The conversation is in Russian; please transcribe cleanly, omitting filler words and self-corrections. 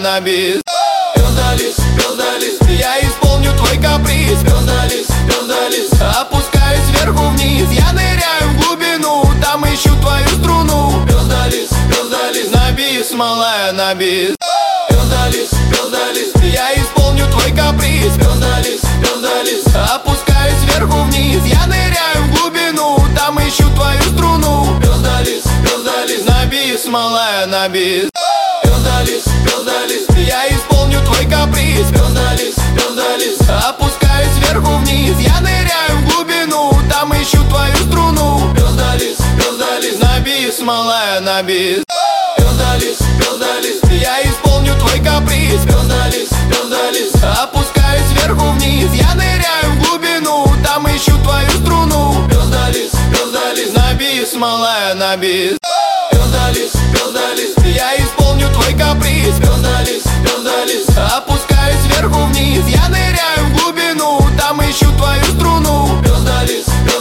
на бис. Пёздалис, я исполню твой каприз. Пёздалис, опускаюсь сверху вниз. Я ныряю в глубину, там ищу твою струну. Пёздалис, на бис, малая, на бис. Пёздалис, я исполню твой каприз. Пёздалис, опускаюсь сверху вниз. Я ныряю в глубину, там ищу твою струну. Пёздалис, на бис, малая, на бис. Пёздалис, я исполню твой каприз. Пёздалис, опускаюсь сверху вниз. Я ныряю в глубину, там ищу твою струну. Пёздалис, на бис, малая, на бис. Пёздалис, я исполню твой каприз. Пёздалис, опускаюсь сверху вниз. Я ныряю в глубину, там ищу твою струну. Пёздалис, на бис, малая, на бис.